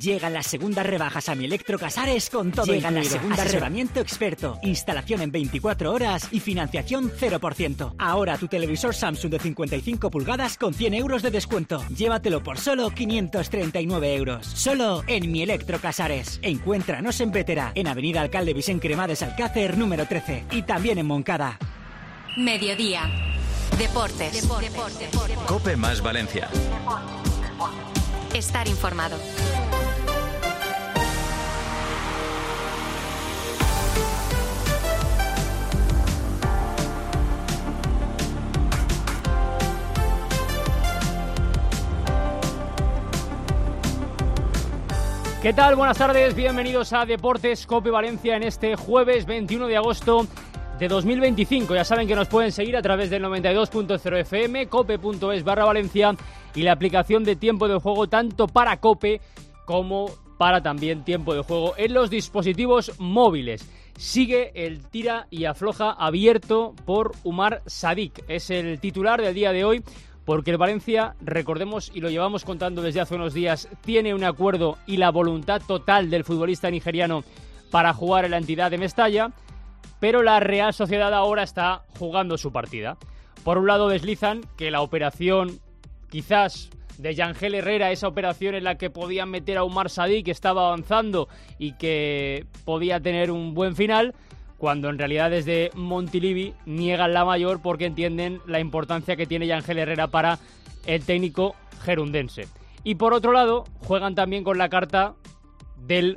Llegan las segundas rebajas a Mi Electro Casares con todo incluido. Llegan las segundas asesoramiento experto, instalación en 24 horas y financiación 0%. Ahora tu televisor Samsung de 55 pulgadas con 100 euros de descuento. Llévatelo por solo 539 euros. Solo en Mi Electro Casares. Encuéntranos en Vétera, en Avenida Alcalde Vicente Cremades Alcácer, número 13. Y también en Moncada. Mediodía. Deportes. COPE más Valencia. Estar informado. ¿Qué tal? Buenas tardes, bienvenidos a Deportes COPE Valencia en este jueves 21 de agosto de 2025. Ya saben que nos pueden seguir a través del 92.0 FM, cope.es/Valencia y la aplicación de tiempo de juego tanto para COPE como para también tiempo de juego en los dispositivos móviles. Sigue el tira y afloja abierto por Umar Sadik. Es el titular del día de hoy. Porque el Valencia, recordemos y lo llevamos contando desde hace unos días, tiene un acuerdo y la voluntad total del futbolista nigeriano para jugar en la entidad de Mestalla, pero la Real Sociedad ahora está jugando su partida. Por un lado deslizan que la operación quizás de Yangel Herrera, esa operación en la que podían meter a Umar Sadik, que estaba avanzando y que podía tener un buen final, cuando en realidad desde Montilivi niegan la mayor porque entienden la importancia que tiene Yangel Herrera para el técnico gerundense. Y por otro lado, juegan también con la carta del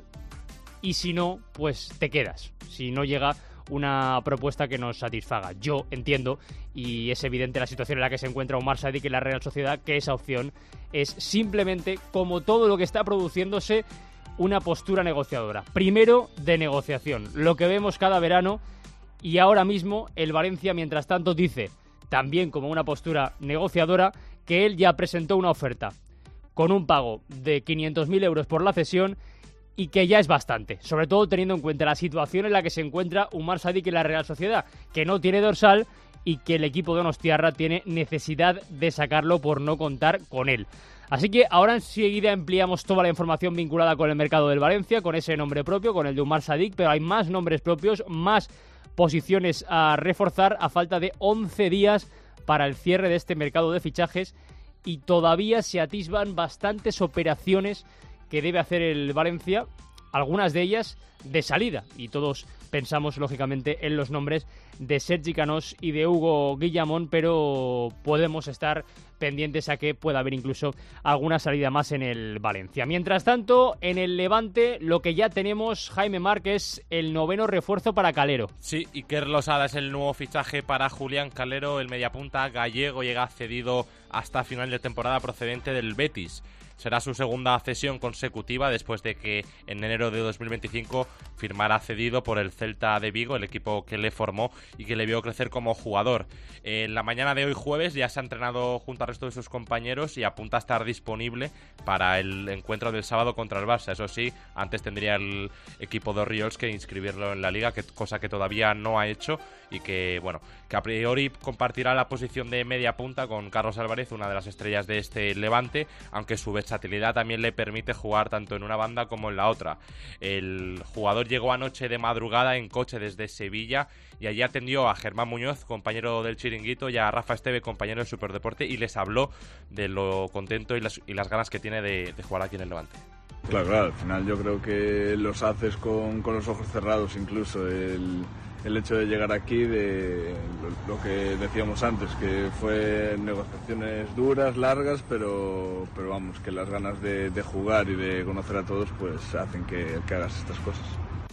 y si no, pues te quedas, si no llega una propuesta que nos satisfaga. Yo entiendo, y es evidente la situación en la que se encuentra Umar Sadik en la Real Sociedad, que esa opción es simplemente, como todo lo que está produciéndose, una postura negociadora. Primero, de negociación. Lo que vemos cada verano, y ahora mismo el Valencia, mientras tanto, dice, también como una postura negociadora, que él ya presentó una oferta con un pago de 500.000 euros por la cesión y que ya es bastante, sobre todo teniendo en cuenta la situación en la que se encuentra Umar Sadik en la Real Sociedad, que no tiene dorsal y que el equipo de Donostiarra tiene necesidad de sacarlo por no contar con él. Así que ahora enseguida ampliamos toda la información vinculada con el mercado del Valencia, con ese nombre propio, con el de Umar Sadik, pero hay más nombres propios, más posiciones a reforzar a falta de 11 días para el cierre de este mercado de fichajes y todavía se atisban bastantes operaciones que debe hacer el Valencia, algunas de ellas de salida, y todos pensamos lógicamente en los nombres de Sergi Canós y de Hugo Guillamón, pero podemos estar pendientes a que pueda haber incluso alguna salida más en el Valencia. Mientras tanto, en el Levante, lo que ya tenemos, Jaime Márquez, el 9º refuerzo para Calero. Sí, Iker Losada es el nuevo fichaje para Julián Calero, el mediapunta gallego llega cedido hasta final de temporada procedente del Betis. Será su segunda cesión consecutiva después de que en enero de 2025 firmara cedido por el Celta de Vigo, el equipo que le formó y que le vio crecer como jugador. En la mañana de hoy jueves ya se ha entrenado junto al resto de sus compañeros y apunta a estar disponible para el encuentro del sábado contra el Barça. Eso sí, antes tendría el equipo de Oriols que inscribirlo en la liga, cosa que todavía no ha hecho y que, bueno, que a priori compartirá la posición de media punta con Carlos Álvarez, una de las estrellas de este Levante, aunque su versatilidad también le permite jugar tanto en una banda como en la otra. El jugador llegó anoche de madrugada en coche desde Sevilla y allí atendió a Germán Muñoz, compañero del Chiringuito, y a Rafa Esteve, compañero del Superdeporte, y les habló de lo contento y las ganas que tiene de jugar aquí en el Levante. Claro, al final yo creo que los haces con los ojos cerrados, incluso el hecho de llegar aquí, de lo que decíamos antes, que fue negociaciones duras, largas, pero vamos, que las ganas de jugar y de conocer a todos pues hacen que hagas estas cosas.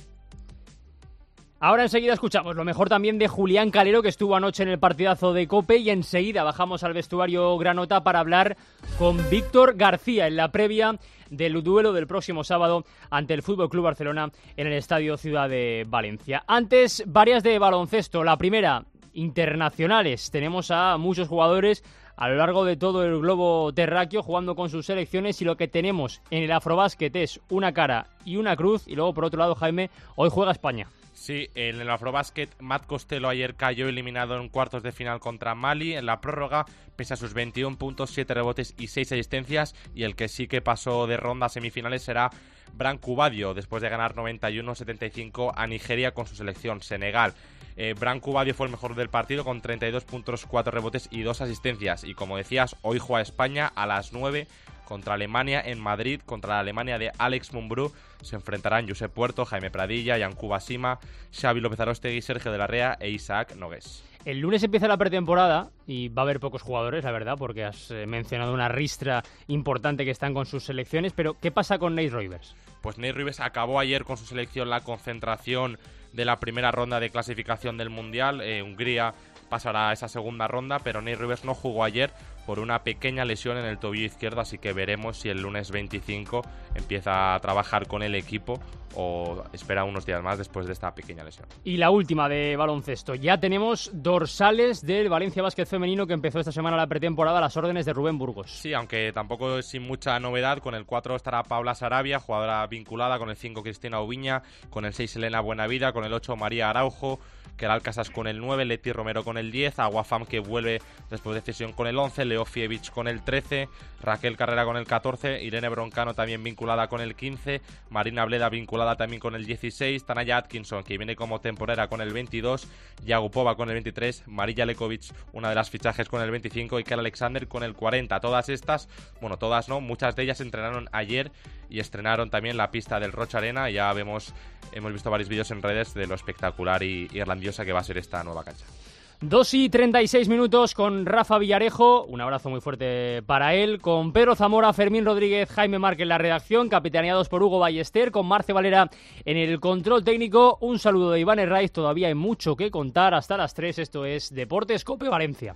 Ahora enseguida escuchamos lo mejor también de Julián Calero, que estuvo anoche en el partidazo de COPE, y enseguida bajamos al vestuario granota para hablar con Víctor García en la previa del duelo del próximo sábado ante el FC Barcelona en el Estadio Ciudad de Valencia. Antes, varias de baloncesto. La primera, internacionales. Tenemos a muchos jugadores a lo largo de todo el globo terráqueo jugando con sus selecciones, y lo que tenemos en el Afrobásquet es una cara y una cruz. Y luego, por otro lado, Jaime, hoy juega España. Sí, en el Afrobasket, Matt Costello ayer cayó eliminado en cuartos de final contra Mali en la prórroga, pese a sus 21 puntos, 7 rebotes y 6 asistencias, y el que sí que pasó de ronda a semifinales será Branco Badio, después de ganar 91-75 a Nigeria con su selección Senegal. Branco Badio fue el mejor del partido con 32 puntos, 4 rebotes y 2 asistencias, y como decías, hoy juega España a las 9 contra Alemania en Madrid, contra la Alemania de Alex Mumbrú. Se enfrentarán Josep Puerto, Jaime Pradilla, Yankuba Sima, Xavi López Arostegui, Sergio de la Rea e Isaac Nogués. El lunes empieza la pretemporada y va a haber pocos jugadores, la verdad, porque has mencionado una ristra importante que están con sus selecciones, pero ¿qué pasa con Nate Reuvers? Pues Nate Reuvers acabó ayer con su selección la concentración de la primera ronda de clasificación del Mundial. Hungría pasará a esa segunda ronda, pero Nate Reuvers no jugó ayer por una pequeña lesión en el tobillo izquierdo, así que veremos si el lunes 25 empieza a trabajar con el equipo o espera unos días más después de esta pequeña lesión. Y la última de baloncesto. Ya tenemos dorsales del Valencia Básquet femenino que empezó esta semana la pretemporada a las órdenes de Rubén Burgos. Sí, aunque tampoco es sin mucha novedad. Con el 4 estará Paula Sarabia, jugadora vinculada, con el 5 Cristina Ubiña, con el 6 Elena Buenavida, con el 8 María Araujo, Keral Casas con el 9, Leti Romero con el 10, Aguafam que vuelve después de cesión con el 11, Leo Fievich con el 13, Raquel Carrera con el 14, Irene Broncano también vinculada con el 15, Marina Bleda vinculada también con el 16, Tanaya Atkinson que viene como temporera con el 22, Yagupova con el 23, Marilla Lekovic, una de las fichajes con el 25 y Kel Alexander con el 40. Todas estas, bueno, todas no, muchas de ellas entrenaron ayer y estrenaron también la pista del Rocha Arena. Ya hemos visto varios vídeos en redes de lo espectacular y grandiosa que va a ser esta nueva cancha. 2:36 con Rafa Villarejo, un abrazo muy fuerte para él, con Pedro Zamora, Fermín Rodríguez, Jaime Márquez en la redacción, capitaneados por Hugo Ballester, con Marce Valera en el control técnico. Un saludo de Iván Herraiz, todavía hay mucho que contar hasta las 3, esto es Deportes Cope Valencia.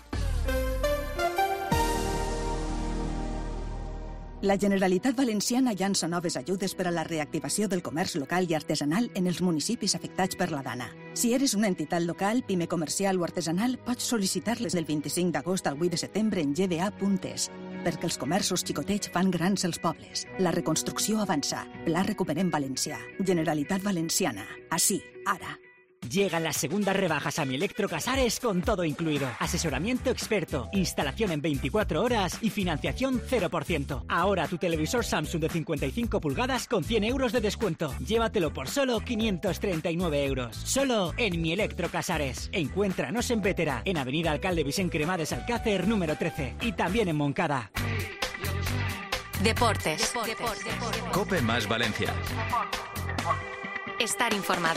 La Generalitat Valenciana llança noves ajudes per a la reactivació del comerç local i artesanal en els municipis afectats per la Dana. Si eres una entitat local, pime comercial o artesanal, pots sol·licitar-les del 25 d'agost al 8 de setembre en gba.es, perquè els comerços xicotets fan grans els pobles. La reconstrucció avança. Pla Recuperem Valencià. Generalitat Valenciana. Així, ara. Llegan las segundas rebajas a Mi Electro Casares con todo incluido. Asesoramiento experto, instalación en 24 horas y financiación 0%. Ahora tu televisor Samsung de 55 pulgadas con 100 euros de descuento. Llévatelo por solo 539 euros. Solo en Mi Electro Casares. Encuéntranos en Vétera, en Avenida Alcalde Vicente Cremades Alcácer, número 13. Y también en Moncada. Deportes. Cope más Valencia. Estar informado.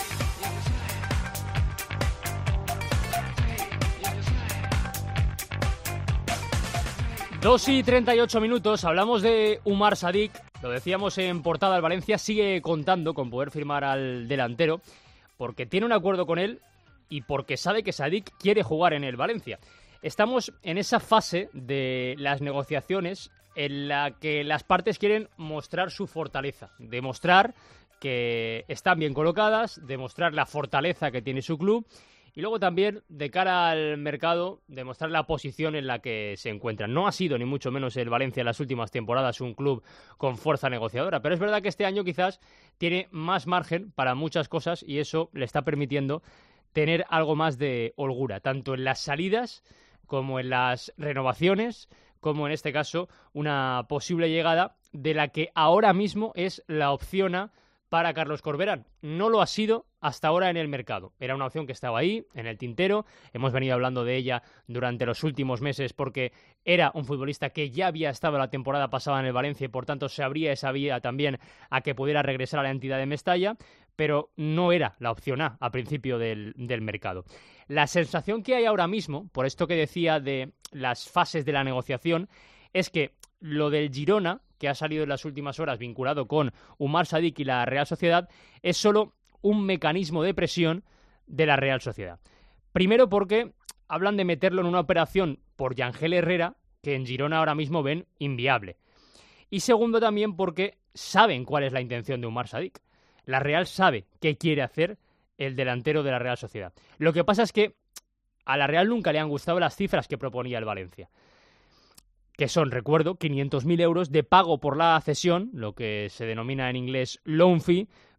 2:38, hablamos de Umar Sadik, lo decíamos en portada, el Valencia sigue contando con poder firmar al delantero porque tiene un acuerdo con él y porque sabe que Sadik quiere jugar en el Valencia. Estamos en esa fase de las negociaciones en la que las partes quieren mostrar su fortaleza, demostrar que están bien colocadas, demostrar la fortaleza que tiene su club y luego también, de cara al mercado, demostrar la posición en la que se encuentran. No ha sido, ni mucho menos, el Valencia en las últimas temporadas un club con fuerza negociadora, pero es verdad que este año quizás tiene más margen para muchas cosas y eso le está permitiendo tener algo más de holgura, tanto en las salidas como en las renovaciones, como en este caso una posible llegada de la que ahora mismo es la opción A para Carlos Corberán. No lo ha sido hasta ahora en el mercado. Era una opción que estaba ahí, en el tintero. Hemos venido hablando de ella durante los últimos meses porque era un futbolista que ya había estado la temporada pasada en el Valencia y por tanto se abría esa vía también a que pudiera regresar a la entidad de Mestalla, pero no era la opción A al principio del mercado. La sensación que hay ahora mismo, por esto que decía de las fases de la negociación, es que lo del Girona, que ha salido en las últimas horas vinculado con Umar Sadik y la Real Sociedad, es solo un mecanismo de presión de la Real Sociedad. Primero porque hablan de meterlo en una operación por Yangel Herrera, que en Girona ahora mismo ven inviable. Y segundo también porque saben cuál es la intención de Umar Sadik. La Real sabe qué quiere hacer el delantero de la Real Sociedad. Lo que pasa es que a la Real nunca le han gustado las cifras que proponía el Valencia, que son, recuerdo, 500.000 euros de pago por la cesión, lo que se denomina en inglés loan fee,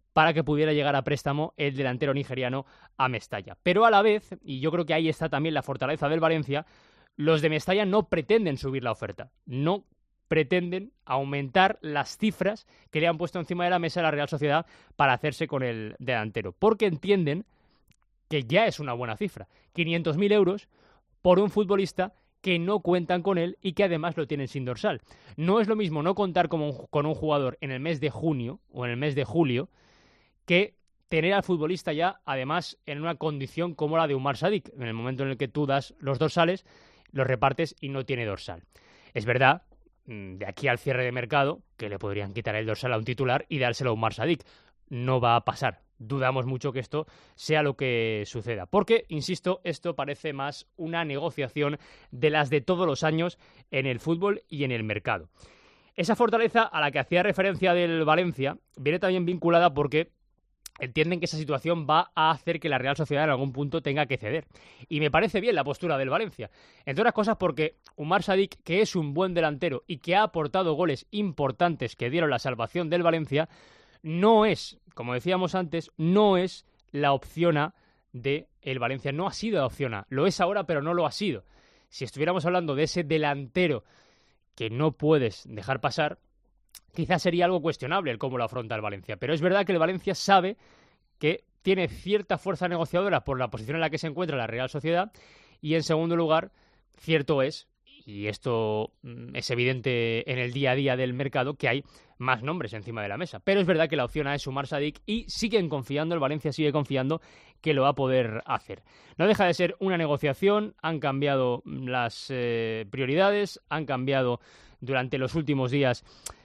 para que pudiera llegar a préstamo el delantero nigeriano a Mestalla. Pero a la vez, y yo creo que ahí está también la fortaleza del Valencia, los de Mestalla no pretenden subir la oferta, no pretenden aumentar las cifras que le han puesto encima de la mesa a la Real Sociedad para hacerse con el delantero, porque entienden que ya es una buena cifra, 500.000 euros por un futbolista que no cuentan con él y que además lo tienen sin dorsal. No es lo mismo no contar con un jugador en el mes de junio o en el mes de julio que tener al futbolista ya, además, en una condición como la de Umar Sadik, en el momento en el que tú das los dorsales, los repartes y no tiene dorsal. Es verdad, de aquí al cierre de mercado, que le podrían quitar el dorsal a un titular y dárselo a Umar Sadik. No va a pasar. Dudamos mucho que esto sea lo que suceda. Porque, insisto, esto parece más una negociación de las de todos los años en el fútbol y en el mercado. Esa fortaleza a la que hacía referencia del Valencia viene también vinculada porque entienden que esa situación va a hacer que la Real Sociedad en algún punto tenga que ceder. Y me parece bien la postura del Valencia. Entre otras cosas porque Umar Sadik, que es un buen delantero y que ha aportado goles importantes que dieron la salvación del Valencia, no es, como decíamos antes, no es la opción A del Valencia. No ha sido la opción A. Lo es ahora, pero no lo ha sido. Si estuviéramos hablando de ese delantero que no puedes dejar pasar, quizás sería algo cuestionable el cómo lo afronta el Valencia. Pero es verdad que el Valencia sabe que tiene cierta fuerza negociadora por la posición en la que se encuentra la Real Sociedad y, en segundo lugar, cierto es, y esto es evidente en el día a día del mercado, que hay más nombres encima de la mesa. Pero es verdad que la opción A es Umar Sadik y siguen confiando, el Valencia sigue confiando que lo va a poder hacer. No deja de ser una negociación, han cambiado las prioridades, han cambiado durante los últimos días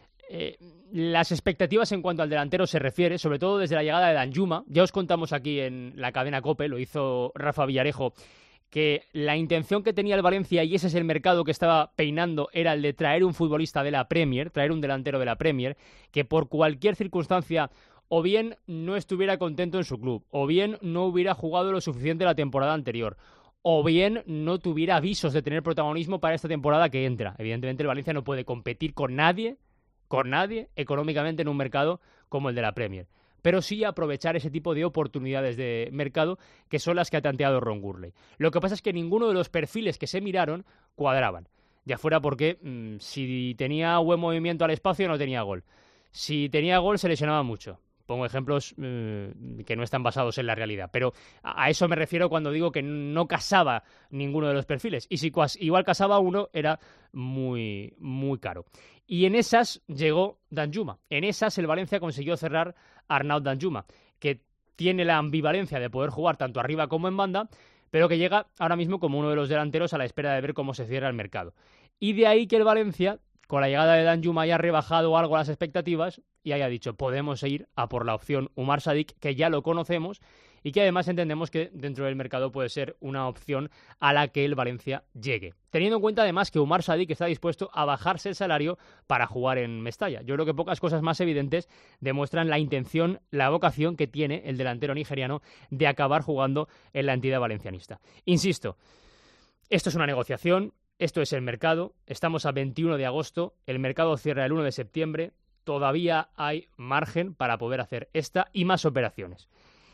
las expectativas en cuanto al delantero se refiere, sobre todo desde la llegada de Danjuma. Ya os contamos aquí en la cadena COPE, lo hizo Rafa Villarejo, que la intención que tenía el Valencia, y ese es el mercado que estaba peinando, era el de traer un futbolista de la Premier, traer un delantero de la Premier, que por cualquier circunstancia o bien no estuviera contento en su club, o bien no hubiera jugado lo suficiente la temporada anterior, o bien no tuviera avisos de tener protagonismo para esta temporada que entra. Evidentemente el Valencia no puede competir con nadie económicamente en un mercado como el de la Premier, pero sí aprovechar ese tipo de oportunidades de mercado que son las que ha tanteado Ron Gurley. Lo que pasa es que ninguno de los perfiles que se miraron cuadraban, ya fuera porque si tenía buen movimiento al espacio no tenía gol, si tenía gol se lesionaba mucho. Pongo ejemplos que no están basados en la realidad, pero a eso me refiero cuando digo que no casaba ninguno de los perfiles, y si igual casaba uno era muy, muy caro. Y en esas llegó Danjuma, en esas el Valencia consiguió cerrar a Arnaud Danjuma, que tiene la ambivalencia de poder jugar tanto arriba como en banda, pero que llega ahora mismo como uno de los delanteros a la espera de ver cómo se cierra el mercado. Y de ahí que el Valencia, con la llegada de Danjuma, haya rebajado algo las expectativas y haya dicho, podemos ir a por la opción Umar Sadik, que ya lo conocemos y que además entendemos que dentro del mercado puede ser una opción a la que el Valencia llegue. Teniendo en cuenta además que Umar Sadik está dispuesto a bajarse el salario para jugar en Mestalla. Yo creo que pocas cosas más evidentes demuestran la intención, la vocación que tiene el delantero nigeriano de acabar jugando en la entidad valencianista. Insisto, esto es una negociación. Esto es el mercado, estamos a 21 de agosto, el mercado cierra el 1 de septiembre, todavía hay margen para poder hacer esta y más operaciones.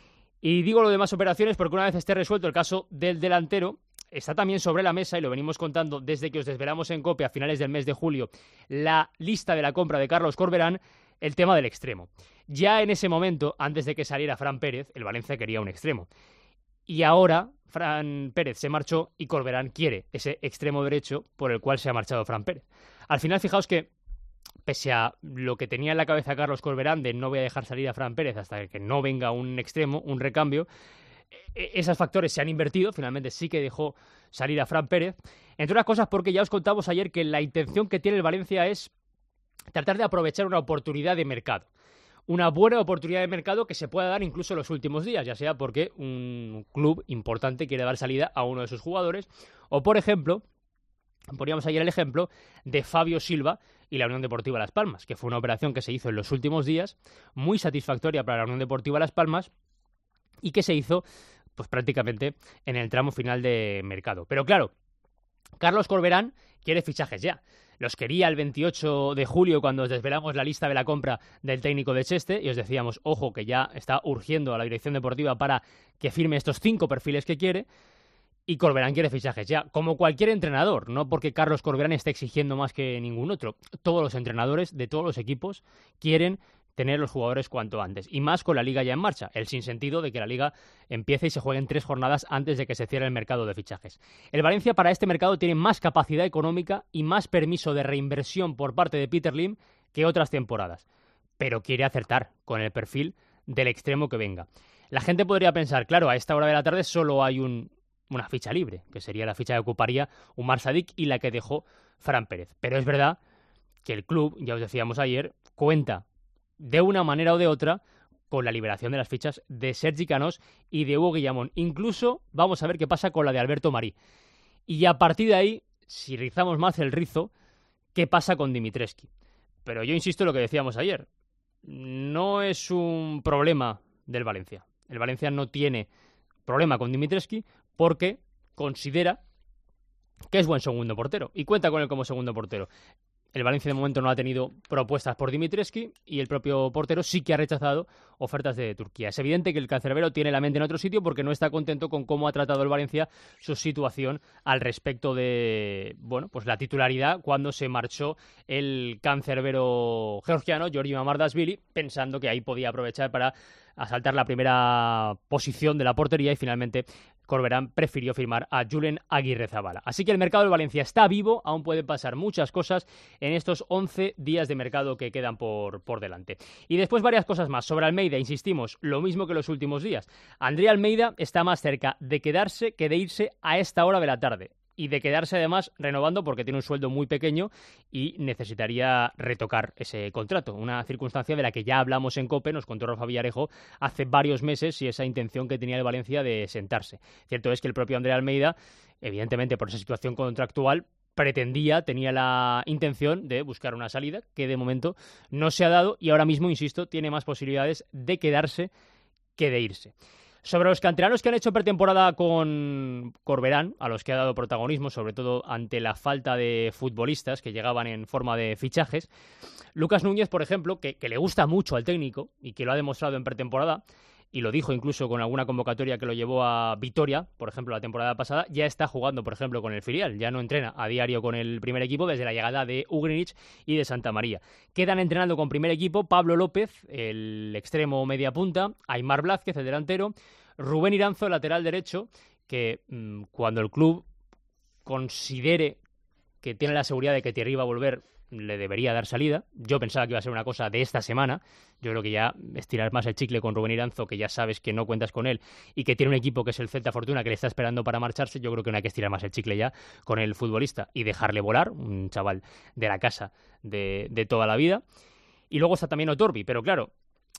Y digo lo de más operaciones porque una vez esté resuelto el caso del delantero, está también sobre la mesa, y lo venimos contando desde que os desvelamos en COPE a finales del mes de julio, la lista de la compra de Carlos Corberán, el tema del extremo. Ya en ese momento, antes de que saliera Fran Pérez, el Valencia quería un extremo. Y ahora Fran Pérez se marchó y Corberán quiere ese extremo derecho por el cual se ha marchado Fran Pérez. Al final, fijaos que, pese a lo que tenía en la cabeza Carlos Corberán de no voy a dejar salir a Fran Pérez hasta que no venga un extremo, un recambio, esos factores se han invertido. Finalmente sí que dejó salir a Fran Pérez. Entre otras cosas porque ya os contamos ayer que la intención que tiene el Valencia es tratar de aprovechar una oportunidad de mercado. Una buena oportunidad de mercado que se pueda dar incluso en los últimos días, ya sea porque un club importante quiere dar salida a uno de sus jugadores, o por ejemplo, poníamos ayer el ejemplo de Fabio Silva y la Unión Deportiva Las Palmas, que fue una operación que se hizo en los últimos días, muy satisfactoria para la Unión Deportiva Las Palmas, y que se hizo pues prácticamente en el tramo final de mercado. Pero claro, Carlos Corberán quiere fichajes ya. Los quería el 28 de julio cuando os desvelamos la lista de la compra del técnico de Cheste y os decíamos, ojo, que ya está urgiendo a la dirección deportiva para que firme estos 5 perfiles que quiere. Y Corberán quiere fichajes ya, como cualquier entrenador, no porque Carlos Corberán esté exigiendo más que ningún otro. Todos los entrenadores de todos los equipos quieren tener los jugadores cuanto antes, y más con la Liga ya en marcha, el sinsentido de que la Liga empiece y se jueguen 3 jornadas antes de que se cierre el mercado de fichajes. El Valencia para este mercado tiene más capacidad económica y más permiso de reinversión por parte de Peter Lim que otras temporadas, pero quiere acertar con el perfil del extremo que venga. La gente podría pensar, claro, a esta hora de la tarde solo hay una ficha libre, que sería la ficha que ocuparía Umar Sadik y la que dejó Fran Pérez, pero es verdad que el club, ya os decíamos ayer, cuenta de una manera o de otra con la liberación de las fichas de Sergi Canós y de Hugo Guillamón. Incluso vamos a ver qué pasa con la de Alberto Marí. Y a partir de ahí, si rizamos más el rizo, qué pasa con Dimitrescu. Pero yo insisto en lo que decíamos ayer. No es un problema del Valencia. El Valencia no tiene problema con Dimitrescu porque considera que es buen segundo portero y cuenta con él como segundo portero. El Valencia de momento no ha tenido propuestas por Dimitrescu y el propio portero sí que ha rechazado ofertas de Turquía. Es evidente que el cancerbero tiene la mente en otro sitio porque no está contento con cómo ha tratado el Valencia su situación al respecto de, bueno, pues la titularidad cuando se marchó el cancerbero georgiano Giorgi Mamardashvili, pensando que ahí podía aprovechar para asaltar la primera posición de la portería y finalmente Corberán prefirió firmar a Julen Aguirrezabala. Así que el mercado del Valencia está vivo, aún pueden pasar muchas cosas en estos 11 días de mercado que quedan por delante. Y después varias cosas más. Sobre Almeida, insistimos, lo mismo que los últimos días. André Almeida está más cerca de quedarse que de irse a esta hora de la tarde. Y de quedarse además renovando porque tiene un sueldo muy pequeño y necesitaría retocar ese contrato. Una circunstancia de la que ya hablamos en COPE, nos contó Rafa Villarejo hace varios meses y esa intención que tenía el Valencia de sentarse. Cierto es que el propio André Almeida, evidentemente por esa situación contractual, tenía la intención de buscar una salida que de momento no se ha dado y ahora mismo, insisto, tiene más posibilidades de quedarse que de irse. Sobre los canteranos que han hecho pretemporada con Corberán, a los que ha dado protagonismo, sobre todo ante la falta de futbolistas que llegaban en forma de fichajes, Lucas Núñez, por ejemplo, que le gusta mucho al técnico y que lo ha demostrado en pretemporada, y lo dijo incluso con alguna convocatoria que lo llevó a Vitoria, por ejemplo, la temporada pasada, ya está jugando, por ejemplo, con el filial, ya no entrena a diario con el primer equipo desde la llegada de Ugrinic y de Santa María. Quedan entrenando con primer equipo Pablo López, el extremo media punta, Aimar Blázquez, el delantero, Rubén Iranzo, el lateral derecho, que cuando el club considere que tiene la seguridad de que Thierry va a volver, le debería dar salida. Yo pensaba que iba a ser una cosa de esta semana. Yo creo que ya estirar más el chicle con Rubén Iranzo, que ya sabes que no cuentas con él y que tiene un equipo que es el Celta Fortuna que le está esperando para marcharse. Yo creo que no hay que estirar más el chicle ya con el futbolista y dejarle volar, un chaval de la casa de toda la vida. Y luego está también Otorbi, pero claro,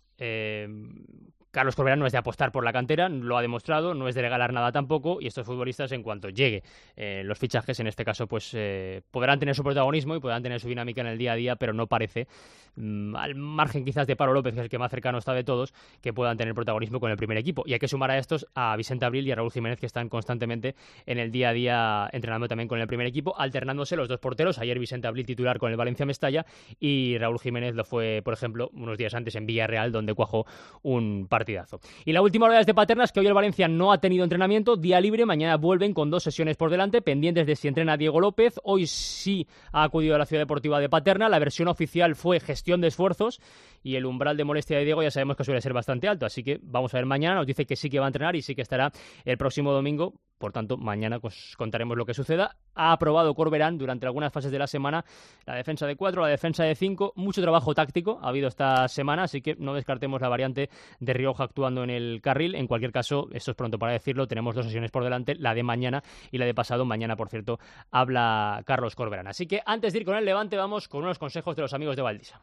Carlos Corberán no es de apostar por la cantera, lo ha demostrado, no es de regalar nada tampoco, y estos futbolistas, en cuanto llegue los fichajes, en este caso, pues podrán tener su protagonismo y podrán tener su dinámica en el día a día, pero no parece, al margen quizás de Pablo López, que es el que más cercano está de todos, que puedan tener protagonismo con el primer equipo. Y hay que sumar a estos a Vicente Abril y a Raúl Jiménez, que están constantemente en el día a día entrenando también con el primer equipo, alternándose los dos porteros. Ayer Vicente Abril titular con el Valencia Mestalla y Raúl Jiménez lo fue, por ejemplo, unos días antes en Villarreal, donde cuajó un partidazo. Y la última hora es de Paterna, es que hoy el Valencia no ha tenido entrenamiento, día libre, mañana vuelven con 2 sesiones por delante, pendientes de si entrena Diego López. Hoy sí ha acudido a la Ciudad Deportiva de Paterna, la versión oficial fue gestión de esfuerzos y el umbral de molestia de Diego ya sabemos que suele ser bastante alto, así que vamos a ver mañana. Nos dice que sí que va a entrenar y sí que estará el próximo domingo, por tanto mañana pues contaremos lo que suceda. Ha aprobado Corberán durante algunas fases de la semana la defensa de 4, la defensa de 5, mucho trabajo táctico ha habido esta semana, así que no descartemos la variante de Rioja actuando en el carril. En cualquier caso, esto es pronto para decirlo, tenemos 2 sesiones por delante, la de mañana y la de pasado. Mañana, por cierto, habla Carlos Corberán. Así que antes de ir con el Levante, vamos con unos consejos de los amigos de Valdisa.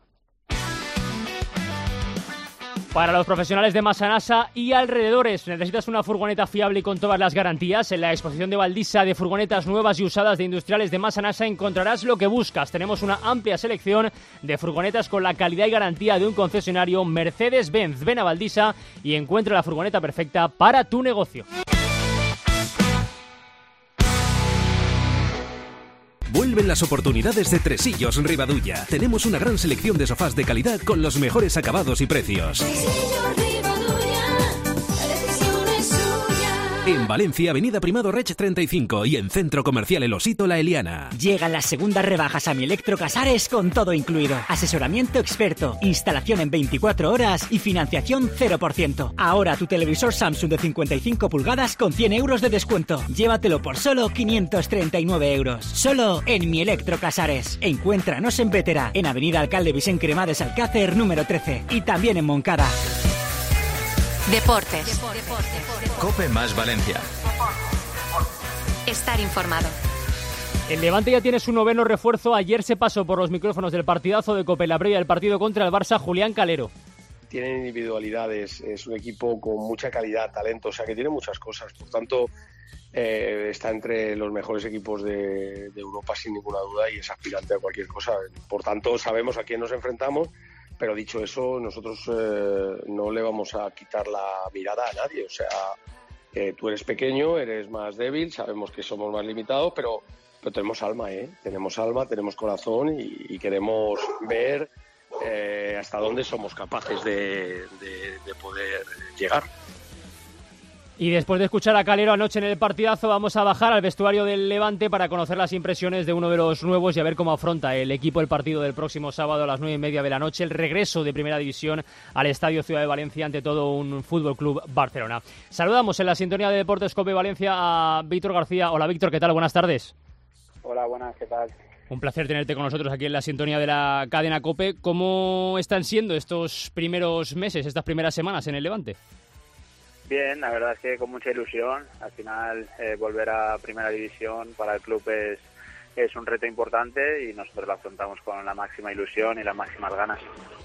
Para los profesionales de Massanassa y alrededores, necesitas una furgoneta fiable y con todas las garantías. En la exposición de Valdisa de furgonetas nuevas y usadas de industriales de Massanassa encontrarás lo que buscas. Tenemos una amplia selección de furgonetas con la calidad y garantía de un concesionario Mercedes-Benz. Ven a Valdisa y encuentra la furgoneta perfecta para tu negocio. Vuelve Viven las oportunidades de Tresillos Ribadulla. Tenemos una gran selección de sofás de calidad con los mejores acabados y precios. En Valencia, Avenida Primado Reig 35 y en Centro Comercial El Osito La Eliana. Llegan las segundas rebajas a Mi Electro Casares con todo incluido. Asesoramiento experto, instalación en 24 horas y financiación 0%. Ahora tu televisor Samsung de 55 pulgadas con 100 euros de descuento. Llévatelo por solo 539 euros. Solo en Mi Electro Casares. Encuéntranos en Vétera, en Avenida Alcalde Vicent Cremades Alcácer número 13 y también en Moncada. Deportes. COPE más Valencia. Estar informado. El Levante ya tiene su 9º refuerzo. Ayer se pasó por los micrófonos del partidazo de COPE en la previa del partido contra el Barça, Julián Calero. Tienen individualidades, es un equipo con mucha calidad, talento, o sea que tiene muchas cosas. Por tanto, está entre los mejores equipos de Europa sin ninguna duda y es aspirante a cualquier cosa. Por tanto, sabemos a quién nos enfrentamos. Pero dicho eso, nosotros no le vamos a quitar la mirada a nadie. O sea, tú eres pequeño, eres más débil, sabemos que somos más limitados, pero tenemos alma, tenemos alma, tenemos corazón y queremos ver hasta dónde somos capaces de poder llegar. Y después de escuchar a Calero anoche en el partidazo, vamos a bajar al vestuario del Levante para conocer las impresiones de uno de los nuevos y a ver cómo afronta el equipo el partido del próximo sábado a las 9:30 de la noche, el regreso de Primera División al Estadio Ciudad de Valencia ante todo un Fútbol Club Barcelona. Saludamos en la sintonía de Deportes COPE Valencia a Víctor García. Hola Víctor, ¿qué tal? Buenas tardes. Hola, buenas, ¿qué tal? Un placer tenerte con nosotros aquí en la sintonía de la cadena COPE. ¿Cómo están siendo estos primeros meses, estas primeras semanas en el Levante? Bien, la verdad es que con mucha ilusión. Al final volver a Primera División para el club es un reto importante y nosotros lo afrontamos con la máxima ilusión y las máximas ganas.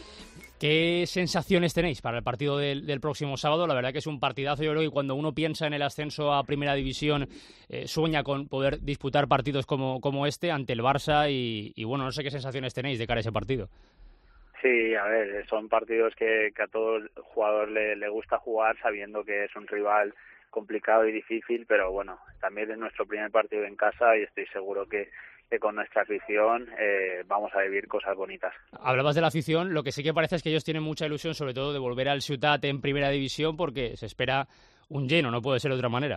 ¿Qué sensaciones tenéis para el partido del próximo sábado? La verdad que es un partidazo. Yo creo que cuando uno piensa en el ascenso a Primera División sueña con poder disputar partidos como este ante el Barça y bueno, no sé qué sensaciones tenéis de cara a ese partido. Sí, a ver, son partidos que a todo jugador le gusta jugar sabiendo que es un rival complicado y difícil, pero bueno, también es nuestro primer partido en casa y estoy seguro que con nuestra afición vamos a vivir cosas bonitas. Hablabas de la afición, lo que sí que parece es que ellos tienen mucha ilusión sobre todo de volver al Ciutat en Primera División porque se espera un lleno, no puede ser de otra manera.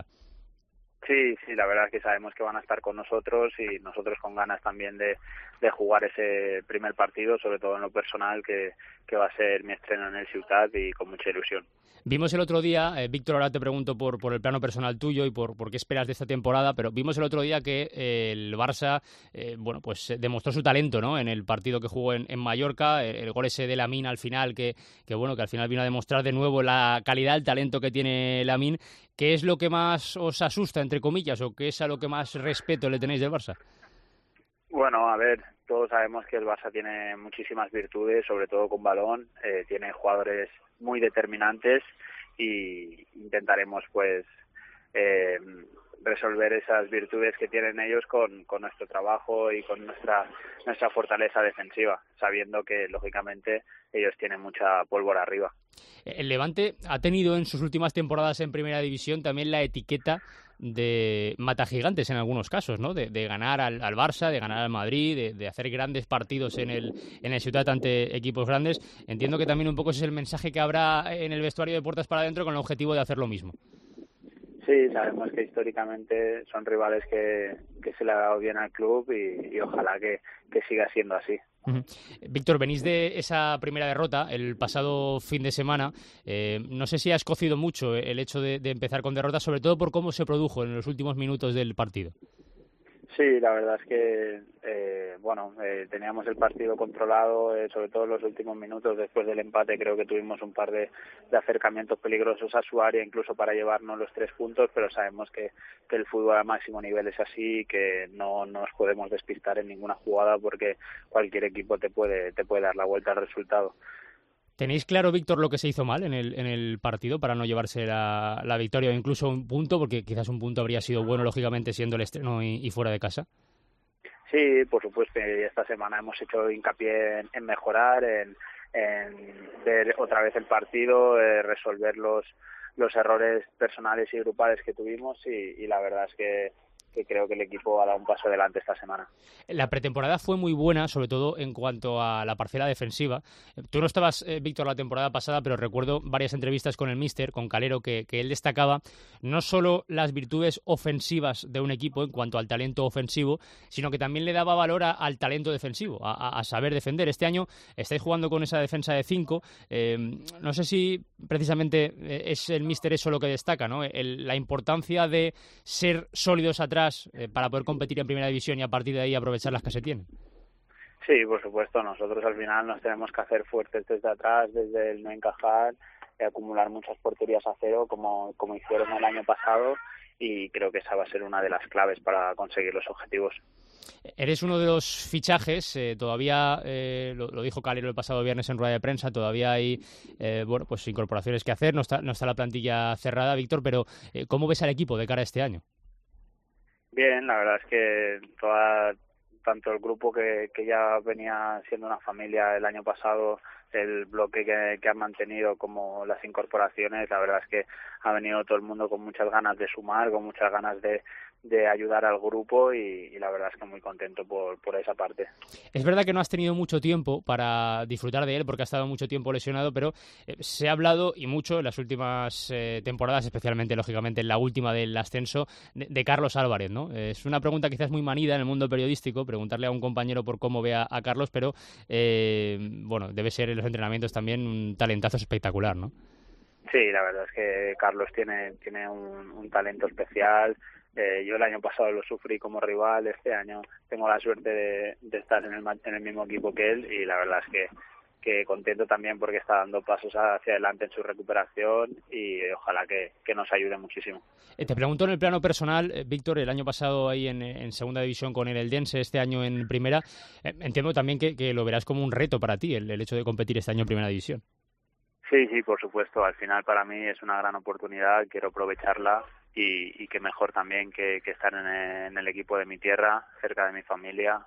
Sí, la verdad es que sabemos que van a estar con nosotros y nosotros con ganas también de jugar ese primer partido, sobre todo en lo personal, que va a ser mi estreno en el Ciutat y con mucha ilusión. Vimos el otro día, Víctor, ahora te pregunto por el plano personal tuyo y por qué esperas de esta temporada, pero vimos el otro día que el Barça, pues demostró su talento, ¿no? En el partido que jugó en Mallorca, el gol ese de Lamine al final, que al final vino a demostrar de nuevo la calidad, el talento que tiene Lamine. ¿Qué es lo que más os asusta, entre comillas, o qué es a lo que más respeto le tenéis del Barça? Bueno, a ver, todos sabemos que el Barça tiene muchísimas virtudes, sobre todo con balón, tiene jugadores muy determinantes y intentaremos pues resolver esas virtudes que tienen ellos con nuestro trabajo y con nuestra fortaleza defensiva, sabiendo que lógicamente ellos tienen mucha pólvora arriba. El Levante ha tenido en sus últimas temporadas en Primera División también la etiqueta de matagigantes en algunos casos, ¿no? De ganar al Barça, de ganar al Madrid, de hacer grandes partidos en el Ciutat ante equipos grandes. Entiendo que también un poco ese es el mensaje que habrá en el vestuario de puertas para adentro con el objetivo de hacer lo mismo. Sí, sabemos que históricamente son rivales que se le ha dado bien al club y ojalá que siga siendo así. Uh-huh. Víctor, venís de esa primera derrota el pasado fin de semana. No sé si ha escocido mucho el hecho de empezar con derrota, sobre todo por cómo se produjo en los últimos minutos del partido. Sí, la verdad es que teníamos el partido controlado, sobre todo en los últimos minutos. Después del empate creo que tuvimos un par de acercamientos peligrosos a su área, incluso para llevarnos los 3 puntos, pero sabemos que el fútbol a máximo nivel es así y que no nos podemos despistar en ninguna jugada porque cualquier equipo te puede dar la vuelta al resultado. ¿Tenéis claro, Víctor, lo que se hizo mal en el partido para no llevarse la victoria o incluso un punto? Porque quizás un punto habría sido bueno, lógicamente, siendo el estreno y fuera de casa. Sí, por supuesto. Esta semana hemos hecho hincapié en mejorar, en ver otra vez el partido, resolver los errores personales y grupales que tuvimos y la verdad es que creo que el equipo ha dado un paso adelante esta semana. La pretemporada fue muy buena, sobre todo en cuanto a la parcela defensiva. Tú no estabas, Víctor, la temporada pasada, pero recuerdo varias entrevistas con el míster, con Calero, que él destacaba no solo las virtudes ofensivas de un equipo en cuanto al talento ofensivo, sino que también le daba valor al talento defensivo, a saber defender. Este año estáis jugando con esa defensa de 5. No sé si precisamente es el míster eso lo que destaca, ¿no? La importancia de ser sólidos atrás para poder competir en primera división y a partir de ahí aprovechar las que se tienen. Sí, por supuesto. Nosotros al final nos tenemos que hacer fuertes desde atrás, desde el no encajar, acumular muchas porterías a cero como hicieron el año pasado, y creo que esa va a ser una de las claves para conseguir los objetivos. Eres uno de los fichajes, todavía lo dijo Calero el pasado viernes en rueda de prensa, todavía hay pues incorporaciones que hacer, no está la plantilla cerrada, Víctor, pero ¿cómo ves al equipo de cara a este año? Bien, la verdad es que tanto el grupo que ya venía siendo una familia el año pasado, el bloque que han mantenido, como las incorporaciones, la verdad es que ha venido todo el mundo con muchas ganas de sumar, con muchas ganas de ayudar al grupo, y la verdad es que muy contento por esa parte. Es verdad que no has tenido mucho tiempo para disfrutar de él porque has estado mucho tiempo lesionado, pero se ha hablado y mucho en las últimas temporadas, especialmente lógicamente en la última del ascenso, de Carlos Álvarez, ¿no? Es una pregunta quizás muy manida en el mundo periodístico, preguntarle a un compañero por cómo ve a Carlos, pero bueno, debe ser en los entrenamientos también un talentazo espectacular, ¿no? Sí, la verdad es que Carlos tiene un talento especial. Yo el año pasado lo sufrí como rival, este año tengo la suerte de estar en el mismo equipo que él, y la verdad es que contento también porque está dando pasos hacia adelante en su recuperación, y ojalá que nos ayude muchísimo. Te pregunto en el plano personal, Víctor, el año pasado ahí en segunda división con el Eldense, este año en primera, entiendo también que lo verás como un reto para ti el hecho de competir este año en primera división. Sí, por supuesto. Al final para mí es una gran oportunidad, quiero aprovecharla, y que mejor también que estar en el equipo de mi tierra, cerca de mi familia,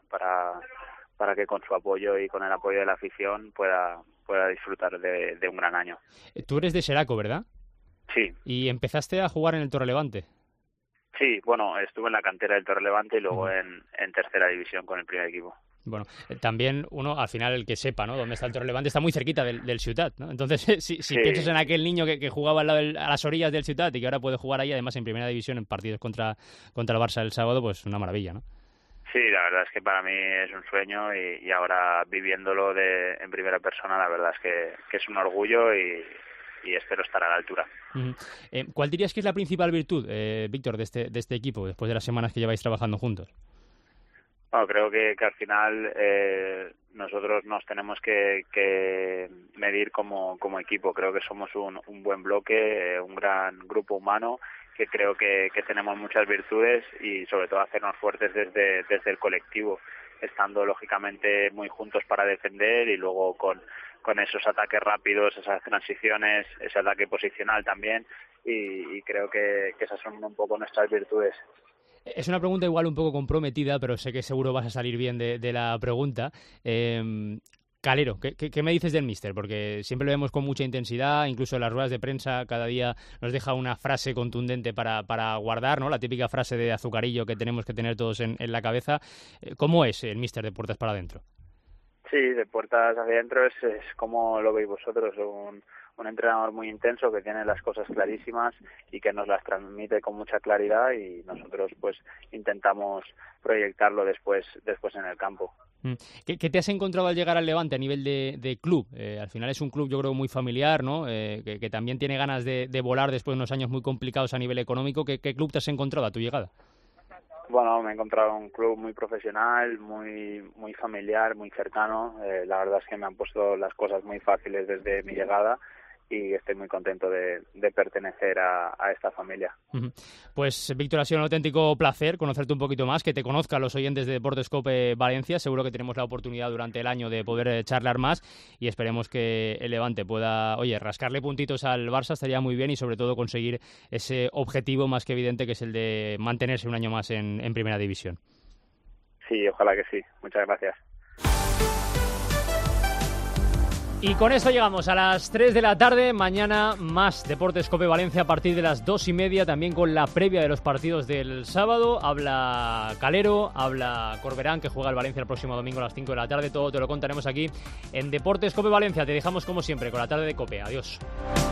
para que con su apoyo y con el apoyo de la afición pueda disfrutar de un gran año. Tú eres de Xeraco, ¿verdad? Sí. ¿Y empezaste a jugar en el Torrelevante? Sí, bueno, estuve en la cantera del Torrelevante y luego en tercera división con el primer equipo. Bueno, también uno, al final, el que sepa, ¿no?, dónde está el Torrelevante, está muy cerquita del Ciutat, ¿no? Entonces, si piensas en aquel niño que jugaba al lado a las orillas del Ciutat y que ahora puede jugar ahí, además en primera división, en partidos contra el Barça el sábado, pues una maravilla, ¿no? Sí, la verdad es que para mí es un sueño, y ahora viviéndolo en primera persona, la verdad es que es un orgullo, y espero estar a la altura. ¿Cuál dirías que es la principal virtud, Víctor, de este equipo, después de las semanas que lleváis trabajando juntos? Bueno, creo que al final nosotros nos tenemos que medir como equipo. Creo que somos un buen bloque, un gran grupo humano, que creo que tenemos muchas virtudes, y sobre todo hacernos fuertes desde el colectivo, estando lógicamente muy juntos para defender, y luego con esos ataques rápidos, esas transiciones, ese ataque posicional también, y creo que esas son un poco nuestras virtudes. Es una pregunta igual un poco comprometida, pero sé que seguro vas a salir bien de la pregunta. Calero, ¿qué me dices del míster? Porque siempre lo vemos con mucha intensidad, incluso en las ruedas de prensa cada día nos deja una frase contundente para guardar, ¿no? La típica frase de azucarillo que tenemos que tener todos en la cabeza. ¿Cómo es el míster de puertas para adentro? Sí, de puertas hacia adentro es como lo veis vosotros, un entrenador muy intenso que tiene las cosas clarísimas y que nos las transmite con mucha claridad, y nosotros pues intentamos proyectarlo después en el campo. ¿Qué te has encontrado al llegar al Levante a nivel de club? Al final es un club, yo creo, muy familiar, ¿no? Que también tiene ganas de volar después de unos años muy complicados a nivel económico. ¿Qué club te has encontrado a tu llegada? Bueno, me he encontrado un club muy profesional, muy familiar, muy cercano. La verdad es que me han puesto las cosas muy fáciles desde mi llegada, y estoy muy contento de pertenecer a esta familia. Pues, Víctor, ha sido un auténtico placer conocerte un poquito más, que te conozcan los oyentes de Deportes COPE Valencia. Seguro que tenemos la oportunidad durante el año de poder charlar más, y esperemos que el Levante pueda, rascarle puntitos al Barça, estaría muy bien, y sobre todo conseguir ese objetivo más que evidente, que es el de mantenerse un año más en Primera División. Sí, ojalá que sí. Muchas gracias. Y con esto llegamos a las 3 de la tarde. Mañana más Deportes COPE Valencia a partir de las 2:30, también con la previa de los partidos del sábado. Habla Calero, habla Corberán, que juega el Valencia el próximo domingo a las 5 de la tarde. Todo te lo contaremos aquí en Deportes COPE Valencia. Te dejamos como siempre con la tarde de COPE. Adiós.